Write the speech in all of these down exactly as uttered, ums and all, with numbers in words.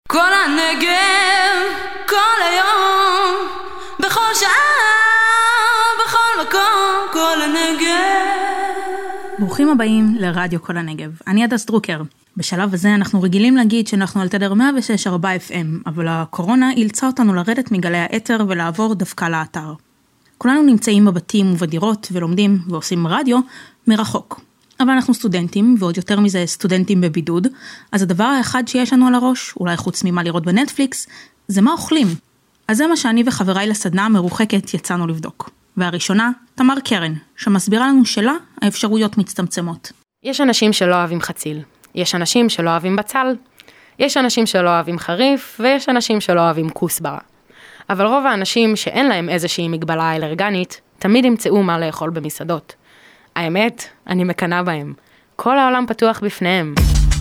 כל הנגב, כל היום, בכל שעה, בכל מקום, כל הנגב. ברוכים הבאים לרדיו כל הנגב. אני הדס דרוקר. בשלב הזה אנחנו רגילים להגיד שאנחנו על תדר מאה ושש נקודה ארבע אף אם, אבל הקורונה אילצה אותנו לרדת מגלי האתר ולעבור דווקא לאתר. כולנו נמצאים בבתים ובדירות ולומדים ועושים רדיו מרחוק. אבל אנחנו סטודנטים, ועוד יותר מזה סטודנטים בבידוד, אז הדבר האחד שיש לנו על הראש, אולי חוץ ממה לראות בנטפליקס, זה מה אוכלים. אז זה מה שאני וחבריי לסדנה המרוחקת יצאנו לבדוק. והראשונה, תמר קרן, שמסבירה לנו שלה האפשרויות מצטמצמות. יש אנשים שלא אוהבים חציל, יש אנשים שלא אוהבים בצל, יש אנשים שלא אוהבים חריף, ויש אנשים שלא אוהבים כוסברה. אבל רוב האנשים שאין להם איזושהי מגבלה אלרגנית, תמיד ימצאו מה לאכול במסעדות. האמת, אני מקנה בהם. כל העולם פתוח בפניהם.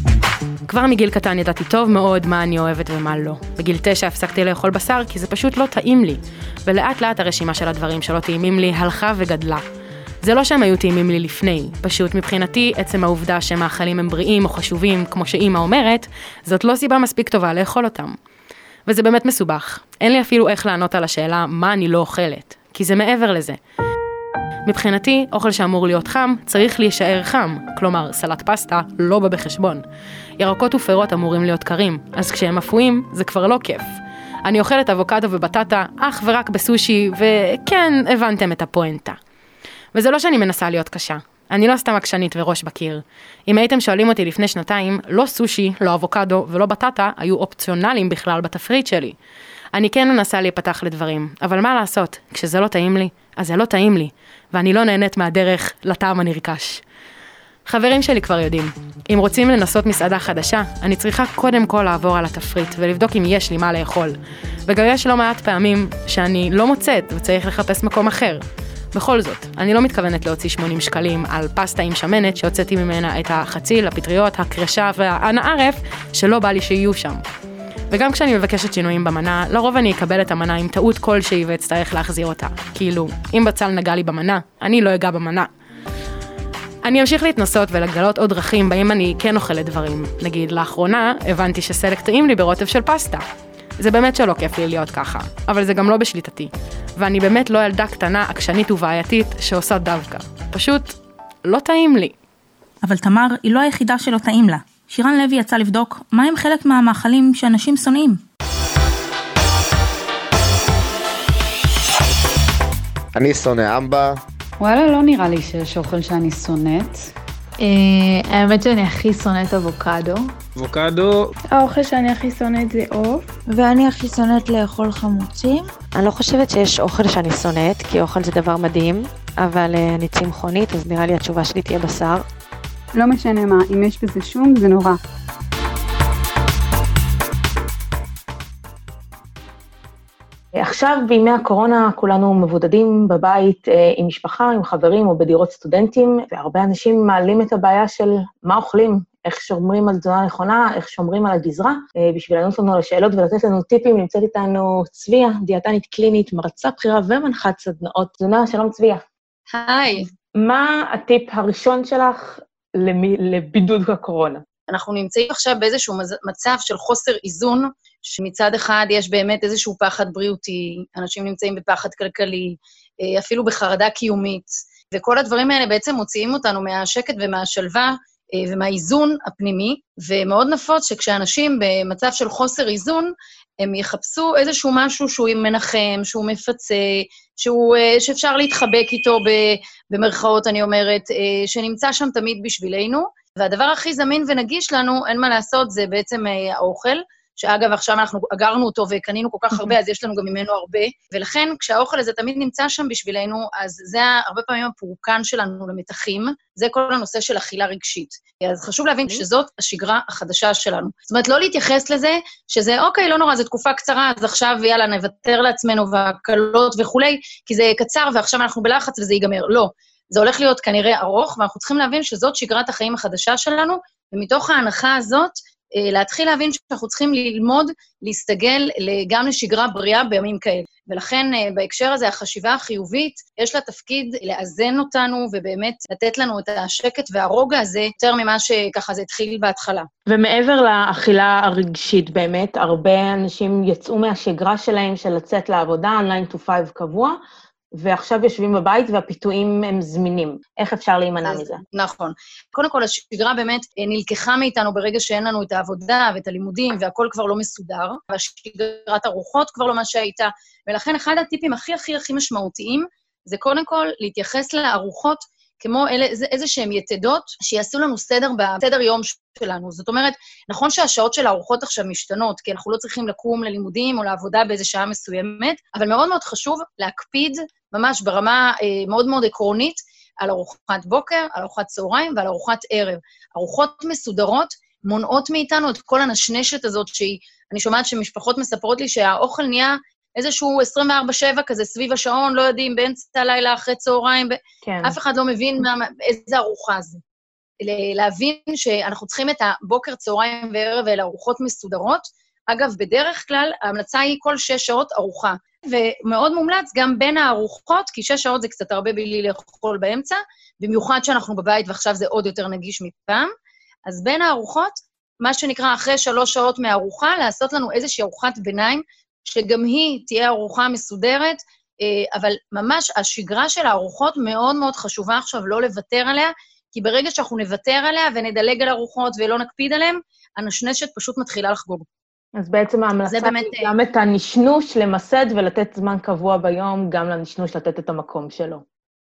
כבר מגיל קטן ידעתי טוב מאוד מה אני אוהבת ומה לא. בגיל תשע הפסקתי לאכול בשר כי זה פשוט לא טעים לי. ולאט לאט הרשימה של הדברים שלא טעימים לי הלכה וגדלה. זה לא שהם היו טעימים לי לפני. פשוט מבחינתי, עצם העובדה שמאכלים הם בריאים או חשובים, כמו שאמא אומרת, זאת לא סיבה מספיק טובה לאכול אותם. וזה באמת מסובך. אין לי אפילו איך לענות על השאלה מה אני לא אוכלת. כי זה מעבר לזה. מבחינתי, אוכל שאמור להיות חם, צריך להישאר חם. כלומר, סלט פסטה לא בא בחשבון. ירקות ופירות אמורים להיות קרים, אז כשהם אפויים, זה כבר לא כיף. אני אוכלת אבוקדו ובטטה אך ורק בסושי, וכן, הבנתם את הפואנטה. וזה לא שאני מנסה להיות קשה. אני לא סתם עקשנית וראש בקיר. אם הייתם שואלים אותי לפני שנתיים, לא סושי, לא אבוקדו ולא בטטה היו אופציונליים בכלל בתפריט שלי. אני כן מנסה להיפתח לדברים, אבל מה לעשות? כשזה לא טעים לי, אז זה לא טעים לי, ואני לא נהנית מהדרך לטעם הנרכש. חברים שלי כבר יודעים, אם רוצים לנסות מסעדה חדשה, אני צריכה קודם כל לעבור על התפריט ולבדוק אם יש לי מה לאכול. וגם יש לא מעט פעמים שאני לא מוצאת וצריך לחפש מקום אחר. בכל זאת, אני לא מתכוונת להוציא שמונים שקלים על פסטה עם שמנת שהוצאתי ממנה את החציל, הפטריות, הקרשה והנערף שלא בא לי שיהיו שם. וגם כשאני מבקשת שינויים במנה, לרוב אני אקבל את המנה עם טעות כלשהי ואצטרך להחזיר אותה. כאילו, אם בצל נגע לי במנה, אני לא אגע במנה. אני אמשיך להתנסות ולגלות עוד דרכים בהם אני כן אוכלת דברים. נגיד, לאחרונה הבנתי שסלק טעים לי ברוטב של פסטה. זה באמת שלא כיף לי להיות ככה, אבל זה גם לא בשליטתי. ואני באמת לא ילדה קטנה, עקשנית ובעייתית שעושה דווקא. פשוט לא טעים לי. אבל תמר היא לא היחידה שלא טעים לה. שירן לוי יצא לבדוק מה הם חלק מהמאכלים שאנשים שונאים. אני שונא אמבה. וואלה, לא נראה לי שיש אוכל שאני שונאת. האמת שאני הכי שונאת אבוקדו. אבוקדו. האוכל שאני הכי שונאת זה עוף. ואני הכי שונאת לאכול חמוצים. אני לא חושבת שיש אוכל שאני שונאת, כי אוכל זה דבר מדהים, אבל אני צמחונית, אז נראה לי התשובה שלי תהיה בשר. לא משנה מה, אם יש בזה שום, זה נורא. עכשיו בימי הקורונה כולנו מבודדים בבית עם משפחה, עם חברים או בדירות סטודנטים, והרבה אנשים מעלים את הבעיה של מה אוכלים, איך שומרים על תזונה נכונה, איך שומרים על הגזרה. בשביל לענות לנו על השאלות ולתת לנו טיפים, נמצאת איתנו צביה, דיאטנית קלינית, מרצה בחירה ומנחת סדנאות תזונה. שלום צביה. היי. מה הטיפ הראשון שלך לבידוד הקורונה? אנחנו נמצאים עכשיו באיזשהו מצב של חוסר איזון, שמצד אחד יש באמת איזשהו פחד בריאותי, אנשים נמצאים בפחד כלכלי, אפילו בחרדה קיומית, וכל הדברים האלה בעצם מוציאים אותנו מהשקט ומהשלווה, ומהאיזון הפנימי, ומאוד נפוץ שכשאנשים במצב של חוסר איזון, הם יחפשו איזשהו משהו שהוא מנחם, שהוא מפצה, שהוא, שאפשר להתחבק איתו במרכאות, אני אומרת, שנמצא שם תמיד בשבילנו, והדבר הכי זמין ונגיש לנו, אין מה לעשות, זה בעצם האוכל, שאגב, עכשיו אנחנו אגרנו אותו וקנינו כל כך הרבה, אז יש לנו גם ממנו הרבה, ולכן כשהאוכל הזה תמיד נמצא שם בשבילנו, אז זה הרבה פעמים הפורקן שלנו למתחים, זה כל הנושא של אכילה רגשית. אז חשוב להבין שזאת השגרה החדשה שלנו. זאת אומרת, לא להתייחס לזה, שזה אוקיי, לא נורא, זו תקופה קצרה, אז עכשיו יאללה, נוותר לעצמנו והקלות וכולי, כי זה קצר ועכשיו אנחנו בלחץ וזה ייגמר. לא. זה הולך להיות כנראה ארוך, ואנחנו צריכים להבין שזאת שגרת החיים החדשה שלנו, ומתוך ההנחה הזאת, להתחיל להבין שאנחנו צריכים ללמוד, להסתגל גם לשגרה בריאה בימים כאלה. ולכן בהקשר הזה החשיבה החיובית, יש לה תפקיד לאזן אותנו ובאמת לתת לנו את השקט והרוגע הזה, יותר ממה שככה זה התחיל בהתחלה. ומעבר לאכילה הרגשית באמת, הרבה אנשים יצאו מהשגרה שלהם של לצאת לעבודה, nine to five קבוע, ועכשיו יושבים בבית והפיתויים הם זמינים. איך אפשר להימנע מזה? נכון. קודם כל, השגרה באמת נלקחה מאיתנו ברגע שאין לנו את העבודה ואת הלימודים, והכל כבר לא מסודר, והשגרת הרוחות כבר לא מה שהייתה, ולכן אחד הטיפים הכי הכי הכי משמעותיים, זה קודם כל להתייחס לארוחות כמו אלה, איזה שהם יתדות, שיעשו לנו סדר בסדר יום שלנו. זאת אומרת, נכון שהשעות של הארוחות עכשיו משתנות, כי אנחנו לא צריכים לקום ללימודים או לעבודה באיזו שעה מסוימת, אבל מאוד מאוד חשוב להקפיד, ממש ברמה אה, מאוד מאוד עקרונית, על ארוחת בוקר, על ארוחת צהריים ועל ארוחת ערב. ארוחות מסודרות מונעות מאיתנו את כל הנשנשת הזאת, שהיא, אני שומעת שמשפחות מספרות לי שהאוכל נהיה איזשהו עשרים וארבע שבע כזה סביב השעון, לא יודעים, באמצע הלילה אחרי צהריים, כן. אף אחד לא מבין מה, איזה ארוחה זה. להבין שאנחנו צריכים את הבוקר, צהריים וערב ואלה ארוחות מסודרות. אגב, בדרך כלל, ההמלצה היא כל שש שעות ארוחה, ומאוד מומלץ גם בין הארוחות, כי שש שעות זה קצת הרבה בלי לאכול באמצע, במיוחד שאנחנו בבית ועכשיו זה עוד יותר נגיש מפעם, אז בין הארוחות, מה שנקרא אחרי שלוש שעות מהארוחה, לעשות לנו איזושהי ארוחת ביניים, שגם היא תהיה ארוחה מסודרת, אבל ממש השגרה של הארוחות מאוד מאוד חשובה עכשיו לא לוותר עליה, כי ברגע שאנחנו נוותר עליה ונדלג על ארוחות ולא נקפיד עליהם, הנשנשת פשוט מתחילה לחגוג. אז בעצם ההמלצה באמת... היא גם את הנשנוש למסד ולתת זמן קבוע ביום, גם לנשנוש לתת את המקום שלו.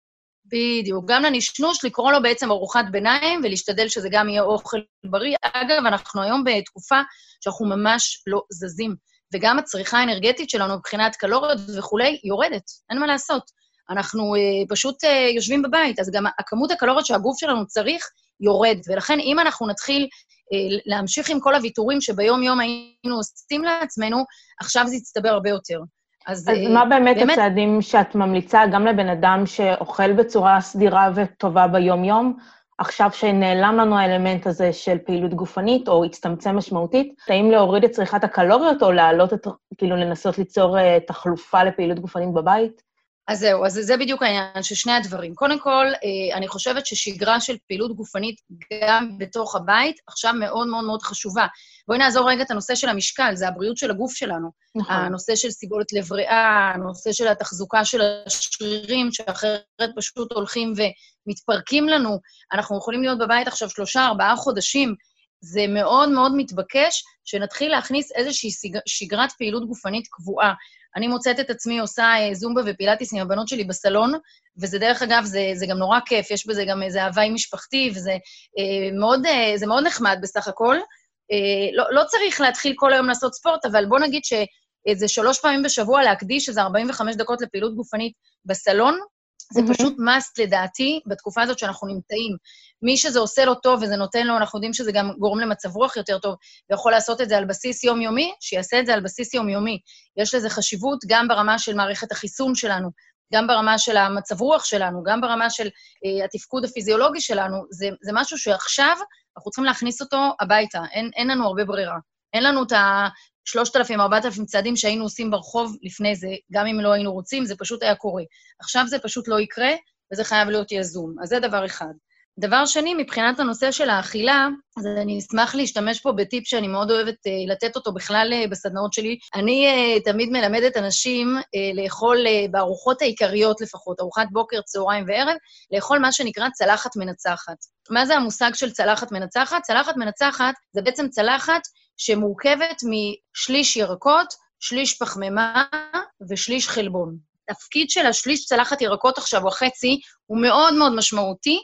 בדיוק, גם לנשנוש לקרוא לו בעצם ארוחת ביניים, ולהשתדל שזה גם יהיה אוכל בריא. אגב, אנחנו היום בתקופה שאנחנו ממש לא זזים, וגם הצריכה האנרגטית שלנו מבחינת קלוריות וכולי יורדת, אין מה לעשות. אנחנו אה, פשוט אה, יושבים בבית, אז גם הכמות הקלוריות שהגוף שלנו צריך יורד, ולכן אם אנחנו נתחיל אה, להמשיך עם כל הוויתורים שביום-יום היינו עושים לעצמנו, עכשיו זה יצטבר הרבה יותר. אז, אז אה, מה באמת, באמת הצעדים שאת ממליצה גם לבן אדם שאוכל בצורה סדירה וטובה ביום-יום, עכשיו שנעלם לנו האלמנט הזה של פעילות גופנית, או הצטמצם משמעותית, האם להוריד את צריכת הקלוריות, או להעלות את, כאילו לנסות ליצור uh, תחלופה לפעילות גופנית בבית? אז זהו, אז זה בדיוק העניין של שני הדברים. קודם כל, אני חושבת ששגרה של פעילות גופנית גם בתוך הבית, עכשיו מאוד מאוד מאוד חשובה. בואי נעזור רגע את הנושא של המשקל, זה הבריאות של הגוף שלנו. נכון. הנושא של סיבולת לב ריאה, הנושא של התחזוקה של השרירים, שאחרת פשוט הולכים ומתפרקים לנו. אנחנו יכולים להיות בבית עכשיו שלושה, ארבעה חודשים. זה מאוד מאוד מתבקש שנתחיל להכניס איזושהי שגרת פעילות גופנית קבועה. אני מוצאת את עצמי עושה זומבה ופילאטיס עם הבנות שלי בסלון, וזה דרך אגב, זה, זה גם נורא כיף, יש בזה גם איזה הוואי משפחתי, וזה אה, מאוד, אה, זה מאוד נחמד בסך הכל. אה, לא, לא צריך להתחיל כל היום לעשות ספורט, אבל בוא נגיד שזה שלוש פעמים בשבוע להקדיש איזה ארבעים וחמש דקות לפעילות גופנית בסלון, זה פשוט מאסט לדעתי, בתקופה הזאת שאנחנו נמצאים. מי שזה עושה לו טוב וזה נותן לו, אנחנו יודעים שזה גם גורם למצב רוח יותר טוב, ויכול לעשות את זה על בסיס יומיומי, שיעשה את זה על בסיס יומיומי. יש לזה חשיבות גם ברמה של מערכת החיסון שלנו, גם ברמה של המצב רוח שלנו, גם ברמה של אה, התפקוד הפיזיולוגי שלנו. זה, זה משהו שעכשיו אנחנו צריכים להכניס אותו הביתה. אין, אין לנו הרבה ברירה. אין לנו את ה... שלושת אלפים, ארבעת אלפים צעדים שהיינו עושים ברחוב לפני זה, גם אם לא היינו רוצים, זה פשוט היה קורה. עכשיו זה פשוט לא יקרה, וזה חייב להיות יזום. אז זה דבר אחד. דבר שני, מבחינת הנושא של האכילה, אז אני אשמח להשתמש פה בטיפ שאני מאוד אוהבת uh, לתת אותו בכלל uh, בסדנאות שלי. אני uh, תמיד מלמדת אנשים uh, לאכול uh, בארוחות העיקריות לפחות, ארוחת בוקר, צהריים וערב, לאכול מה שנקרא צלחת מנצחת. מה זה המושג של צלחת מנצחת? צלחת מנצחת זה בעצם צלחת שמורכבת משליש ירקות, שליש פחמימה ושליש חלבון. התפקיד של השליש צלחת ירקות עכשיו או החצי הוא מאוד מאוד משמעותי,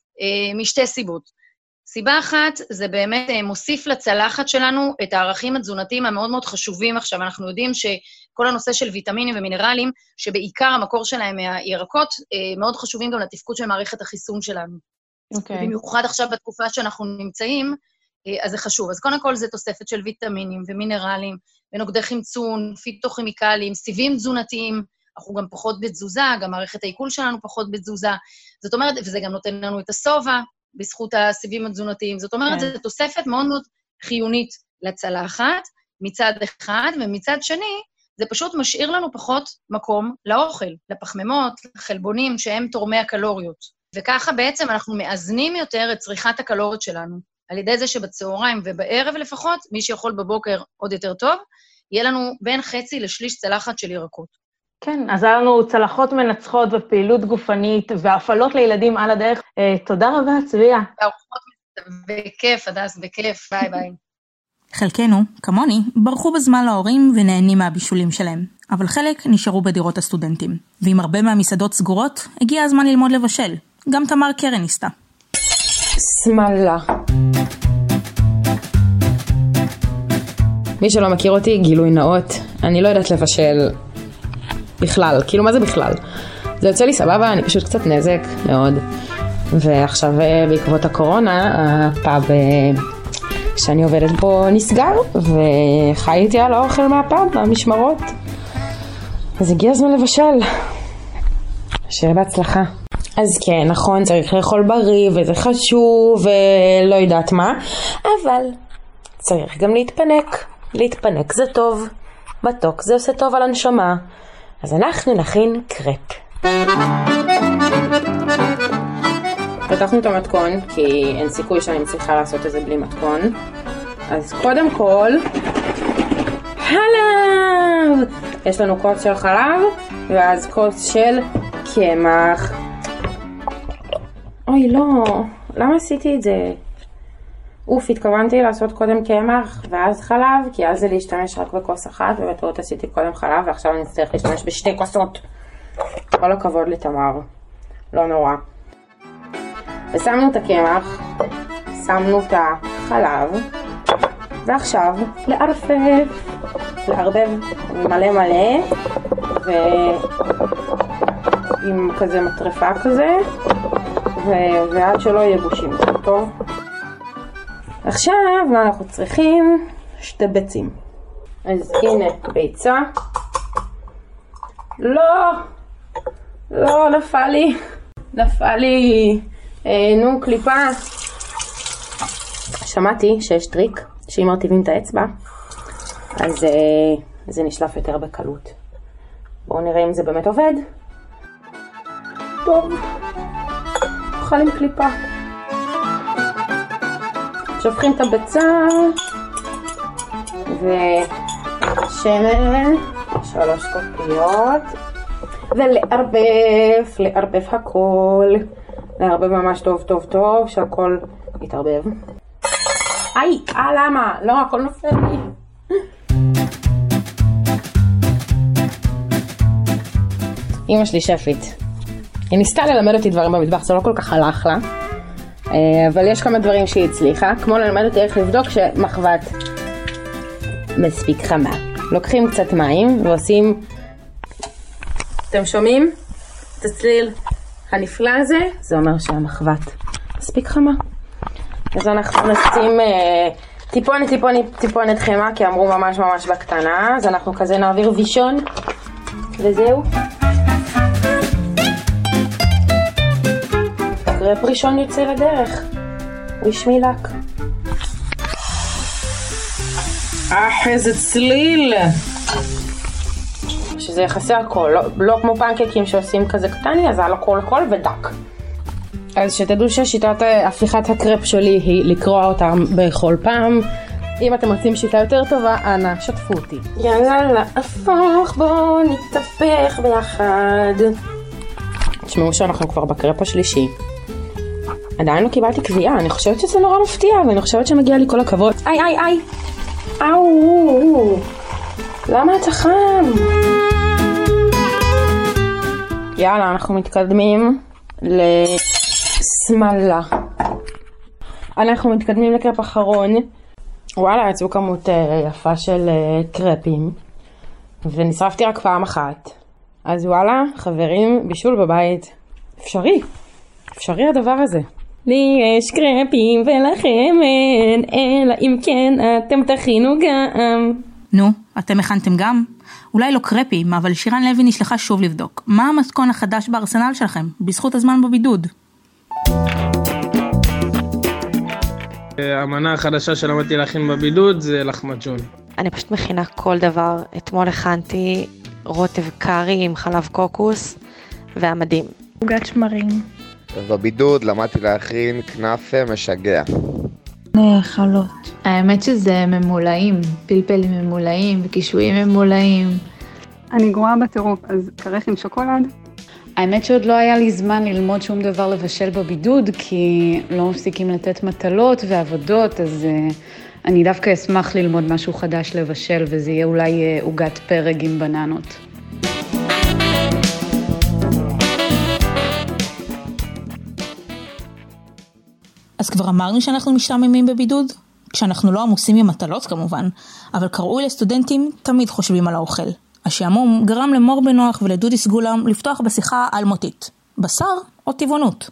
משתי סיבות. סיבה אחת, זה באמת מוסיף לצלחת שלנו את הערכים התזונתיים המאוד מאוד חשובים עכשיו. אנחנו יודעים שכל הנושא של ויטמינים ומינרלים, שבעיקר המקור שלהם מהירקות, מאוד חשובים גם לתפקוד של מערכת החיסון שלנו. אוקיי. Okay. במיוחד עכשיו בתקופה שאנחנו נמצאים, אז זה חשוב. אז קודם כל זה תוספת של ויטמינים ומינרלים, ונוגדי חמצון, פיטוכימיקלים, סיבים תזונתיים, אנחנו גם פחות בתזוזה, גם מערכת העיכול שלנו פחות בתזוזה. זאת אומרת, וזה גם נותן לנו את הסובה, בזכות הסיבים התזונתיים. זאת אומרת, זו תוספת מאוד מאוד חיונית לצלחת, מצד אחד, ומצד שני, זה פשוט משאיר לנו פחות מקום לאוכל, לפחמימות, לחלבונים שהם תורמי הקלוריות. וככה בעצם אנחנו מאזנים יותר את צריכת הקלוריות שלנו. על ידי זה שבצהריים ובערב לפחות, מי שיכול בבוקר עוד יותר טוב, יהיה לנו בין חצי לשליש צלחת של ירקות. כן, אז היה לנו צלחות מנצחות ופעילות גופנית והפעלות לילדים על הדרך. אה, תודה רבה, צביה. בכיף, הדס, בכיף. ביי ביי. חלקנו, כמוני, ברחו בזמן להורים ונהנים מהבישולים שלהם, אבל חלק נשארו בדירות הסטודנטים. ועם הרבה מהמסעדות סגורות, הגיע הזמן ללמוד לבשל. גם תמר קרן ניסתה. סמלה. מי שלא מכיר אותי, גילוי נאות, אני לא יודעת לבשל בכלל, כאילו מה זה בכלל? זה יוצא לי סבבה, אני פשוט קצת נזק מאוד. ועכשיו בעקבות הקורונה, הפאב שאני עובדת בו נסגר, וחי איתי על האוכל מהפאב, מהמשמרות. אז הגיע הזמן לבשל. שיהיה בהצלחה. אז כן, נכון, צריך לאכול בריא, וזה חשוב, ולא יודעת מה, אבל צריך גם להתפנק. להתפנק זה טוב, מתוק זה עושה טוב על הנשמה. אז אנחנו נכין קרפ. פתחנו את המתכון, כי אין סיכוי שאני מצליחה לעשות את זה בלי מתכון. אז קודם כל, חלב! יש לנו כוס של חלב, ואז כוס של קמח. אוי, לא, למה עשיתי את זה? אוף, התכוונתי לעשות קודם קמח ואז חלב, כי אז זה להשתמש רק בכוס אחת, ובטעות עשיתי קודם חלב, ועכשיו אני אצטרך להשתמש בשתי כוסות. כל הכבוד לתמר, לא נורא. ושמנו את הקמח, שמנו את החלב, ועכשיו לערבב, לערבב מלא מלא, ועם כזה מטרפה כזה, ו- ועד שלא יהיה גושים, טוב? עכשיו מה אנחנו צריכים? שתי ביצים. אז הנה ביצה. לא, לא, נפל לי, נפל לי, אה, נו, קליפה. שמעתי שיש טריק, שאם מרטיבים את האצבע, אז אה, זה נשלף יותר בקלות. בואו נראה אם זה באמת עובד. טוב, נאכל עם קליפה. שופכים את הביצה ושמן, שלוש כפיות, ולערבב, לערבב הכל, לערבב ממש טוב טוב טוב, שהכל יתערבב. איי, אה למה? לא, הכל נופל לי. אמא שלי שפית. היא ניסתה ללמד אותי דברים במטבח, זה לא כל כך הלך לה. אבל יש כמה דברים שהיא הצליחה, כמו ללמד אותי איך לבדוק שמחבת מספיק חמה. לוקחים קצת מים ועושים, אתם שומעים? את הצליל הנפלא הזה, זה אומר שהמחבת מספיק חמה. אז אנחנו נשים אה, טיפונת טיפונת טיפונת חמה, כי אמרו ממש ממש בקטנה, אז אנחנו כזה נעביר וישון, וזהו. קרפ ראשון יוצא לדרך. רשמי לק. אה, איזה צליל. שזה יחסי הכל, לא, לא כמו פנקקים שעושים כזה קטני, אז על הכל הכל ודק. אז שתדעו ששיטת הפיכת הקרפ שלי היא לקרוע אותם בכל פעם. אם אתם רוצים שיטה יותר טובה, אנא, שתפו אותי. יאללה, להפוך, בואו נתהפך ביחד. תשמעו שאנחנו כבר בקרפ השלישי. עדיין לא קיבלתי קביעה, אני חושבת שזה נורא מפתיע, ואני חושבת שמגיע לי כל הכבוד. איי, איי, איי! אוו! למה אתה חם? יאללה, אנחנו מתקדמים לסמלה. אנחנו מתקדמים לקרפ אחרון. וואלה, יצאו כמות יפה של קרפים, ונשרפתי רק פעם אחת. אז וואלה, חברים, בישול בבית. אפשרי. אפשרי הדבר הזה. לי יש קרפים ולכם אין, אלא אם כן אתם תכינו גם. נו, אתם הכנתם גם? אולי לא קרפים, אבל שירן לוי נשלחה שוב לבדוק. מה המתכון החדש בארסנל שלכם, בזכות הזמן בבידוד? המנה החדשה שלמדתי להכין בבידוד זה לחמג'ון. אני פשוט מכינה כל דבר. אתמול הכנתי רוטב קרי עם חלב קוקוס והמדהים. עוגת שמרים. בבידוד למדתי להכין כנאפה משגע. נאכלות. האמת שזה ממולאים, פלפלים ממולאים וקישואים ממולאים. אני גרועה בטירוף, אז קרח עם שוקולד. האמת שעוד לא היה לי זמן ללמוד שום דבר לבשל בבידוד, כי לא מפסיקים לתת מטלות ועבודות, אז uh, אני דווקא אשמח ללמוד משהו חדש לבשל, וזה יהיה אולי עוגת פרג עם בננות. אז כבר אמרנו שאנחנו משתעממים בבידוד? כשאנחנו לא עמוסים עם מטלות כמובן, אבל קראוי לסטודנטים תמיד חושבים על האוכל. השעמום גרם למור בנוח ולדודי סגולם לפתוח בשיחה על מותית. בשר או טבעונות?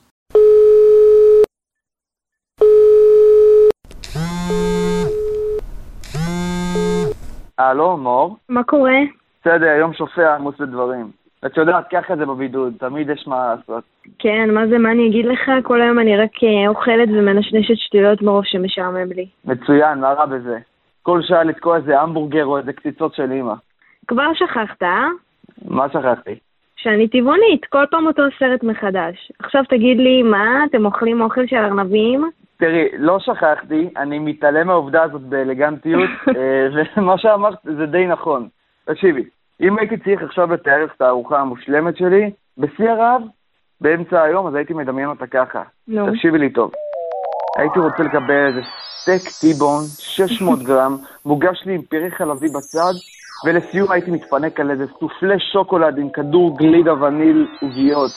הלו, מור? מה קורה? בסדר, היום שופע עמוס בדברים. את יודעת, ככה זה בבידוד, תמיד יש מה לעשות. כן, מה זה, מה אני אגיד לך? כל היום אני רק אוכלת ומנשנשת שטויות מרוב שמשעמם לי. מצוין, מה רע בזה? כל שעה לתקוע איזה המבורגר או איזה קציצות של אמא. כבר שכחת, אה? מה שכחתי? שאני טבעונית, כל פעם אותו סרט מחדש. עכשיו תגיד לי, מה, אתם אוכלים אוכל של ארנבים? תראי, לא שכחתי, אני מתעלם מהעובדה הזאת באלגנטיות, ומה שאמרת זה די נכון. תקשיבי, אם הייתי צריך עכשיו לתאר את הארוחה המושלמת שלי, בשיא הרב, באמצע היום, אז הייתי מדמיין אותה ככה. נו. תקשיבי לי טוב. הייתי רוצה לקבל איזה סטייק טיבון, שש מאות גרם, מוגש לי עם פירי חלבי בצד, ולסיום הייתי מתפנק על איזה סופלי שוקולד עם כדור גלידה וניל עוגיות.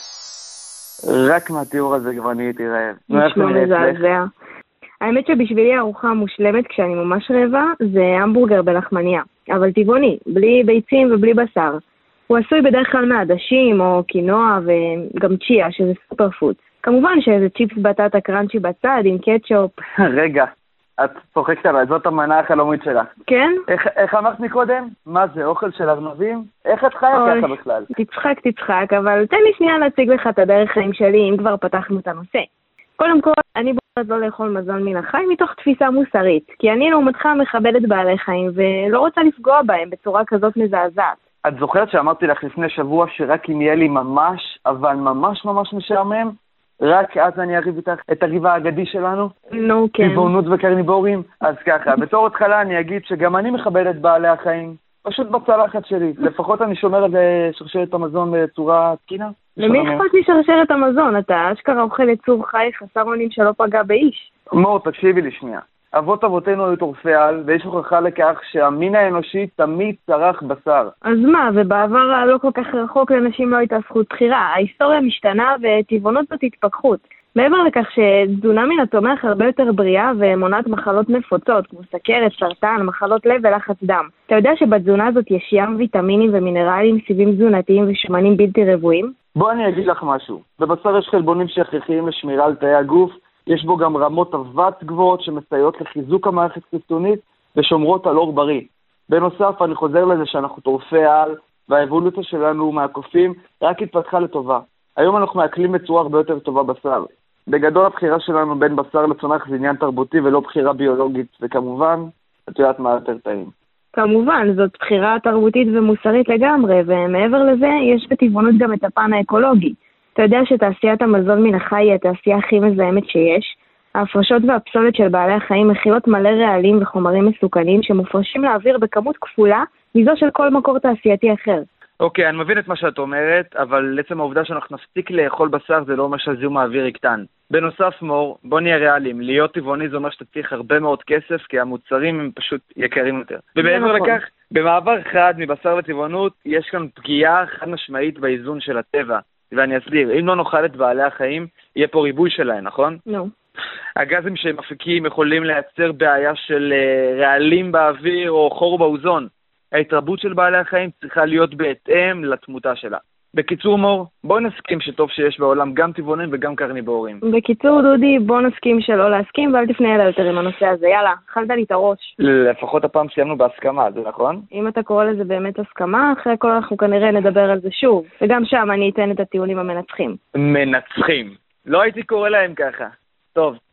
רק מהתיאור הזה כבר נהייתי רעב. נשמע מזעזע. האמת שבשבילי הארוחה המושלמת כשאני ממש רעבה זה המבורגר בלחמניה, אבל טבעוני, בלי ביצים ובלי בשר. הוא עשוי בדרך כלל מעדשים או קינוע וגם צ'יה שזה סופר פוד. כמובן שאיזה צ'יפס בטטה קראנצ'י בצד עם קטשופ. רגע, את צוחקת עליי, זאת המנה החלומית שלך. כן? איך, איך אמרת מקודם? מה זה, אוכל של ארנבים? איך את חיה ככה בכלל? תצחק, תצחק, אבל תן לי שנייה להציג לך את הדרך חיים שלי אם כבר פתחנו את הנושא. קודם כל, אני בוחרת לא לאכול מזון מן החי מתוך תפיסה מוסרית, כי אני לעומתך מכבדת בעלי חיים ולא רוצה לפגוע בהם בצורה כזאת מזעזעת. את זוכרת שאמרתי לך לפני שבוע שרק אם יהיה לי ממש, אבל ממש ממש משעמם, רק אז אני אריב איתך את הריב האגדי שלנו? נו, כן. טבעונות וקרניבורים? אז ככה, בתור התחלה אני אגיד שגם אני מכבדת בעלי החיים, פשוט בצלחת שלי. לפחות אני שומר על שרשרת המזון בצורה תקינה. למי אכפת לי שרשרת המזון? אתה אשכרה אוכל יצור חי חסר אונים שלא פגע באיש. מור, תקשיבי לי שנייה. אבות אבותינו היו טורפי על, ויש הוכחה לכך שהמין האנושי תמיד צרך בשר. אז מה, ובעבר הלא כל כך רחוק לנשים לא הייתה זכות בחירה. ההיסטוריה משתנה וטבעונות זאת התפכחות. מעבר לכך שתזונה מן הצומח הרבה יותר בריאה ומונעת מחלות נפוצות, כמו סכרת, סרטן, מחלות לב ולחץ דם. אתה יודע שבתזונה הזאת יש ים ויטמינים ומינרלים, סיבים תזונתיים ושמנים בלתי רבועים? בוא אני אגיד לך משהו. בבשר יש חלבונים שהכרחיים לשמירה על תאי הגוף, יש בו גם רמות אבץ גבוהות שמסייעות לחיזוק המערכת חיסונית ושומרות על אור בריא. בנוסף, אני חוזר לזה שאנחנו טורפי על, והאבולוציה שלנו מהקופים רק התפתחה לטובה. היום אנחנו מעכלים בצורה הרבה יותר טובה בשר. בגדול הבחירה שלנו בין בשר לצונח זה עניין תרבותי ולא בחירה ביולוגית, וכמובן, את יודעת מה יותר טעים. כמובן, זאת בחירה תרבותית ומוסרית לגמרי, ומעבר לזה יש בטבעונות גם את הפן האקולוגי. אתה יודע שתעשיית המזון מן החי היא התעשייה הכי מזהמת שיש. ההפרשות והפסולת של בעלי החיים מכילות מלא רעלים וחומרים מסוכנים שמופרשים לאוויר בכמות כפולה מזו של כל מקור תעשייתי אחר. אוקיי, אני מבין את מה שאת אומרת, אבל לעצם העובדה שאנחנו נפסיק לאכול בשר זה לא אומר שהזיהום האוויר יקטן. בנוסף, מור, בוא נהיה ריאליים, להיות טבעוני זה אומר שאתה צריך הרבה מאוד כסף, כי המוצרים הם פשוט יקרים יותר. ומעבר לכך, במעבר חד מבשר לטבעונות, יש כאן פגיעה חד משמעית באיזון של הטבע. ואני אסביר, אם לא נאכל את בעלי החיים, יהיה פה ריבוי שלהם, נכון? נו. הגזים שהם מפיקים יכולים לייצר בעיה של uh, רעלים באוויר או חור באוזון. ההתרבות של בעלי החיים צריכה להיות בהתאם לתמותה שלה. בקיצור, מור, בוא נסכים שטוב שיש בעולם גם טבעונים וגם קרניבורים. בקיצור, דודי, בוא נסכים שלא להסכים ואל תפנה אליי יותר עם הנושא הזה. יאללה, אכלת לי את הראש. לפחות הפעם סיימנו בהסכמה, זה נכון? אם אתה קורא לזה באמת הסכמה, אחרי הכל אנחנו כנראה נדבר על זה שוב. וגם שם אני אתן את הטיעונים המנצחים. מנצחים. לא הייתי קורא להם ככה. טוב,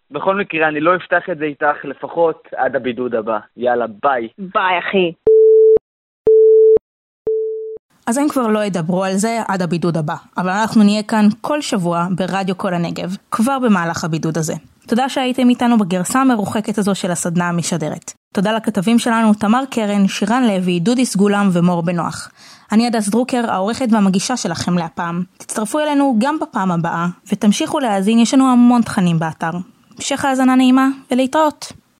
בכל מקרה, אני לא אפתח את זה איתך לפחות עד הבידוד הבא. יאללה, ביי. ביי, אחי. אז הם כבר לא ידברו על זה עד הבידוד הבא, אבל אנחנו נהיה כאן כל שבוע ברדיו כל הנגב, כבר במהלך הבידוד הזה. תודה שהייתם איתנו בגרסה המרוחקת הזו של הסדנה המשדרת. תודה לכתבים שלנו תמר קרן, שירן לוי, דודי סגולם ומור בנוח. אני הדס דרוקר, העורכת והמגישה שלכם להפעם. תצטרפו אלינו גם בפעם הבאה, ותמשיכו להאזין, יש לנו המון תכנים באתר. המשך האזנה נעימה ולהתראות.